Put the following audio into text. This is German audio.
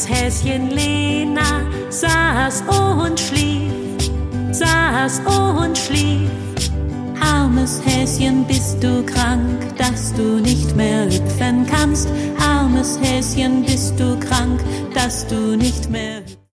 Armes Häschen Lena saß und schlief. Armes Häschen, bist du krank, dass du nicht mehr hüpfen kannst? Armes Häschen, bist du krank, dass du nicht mehr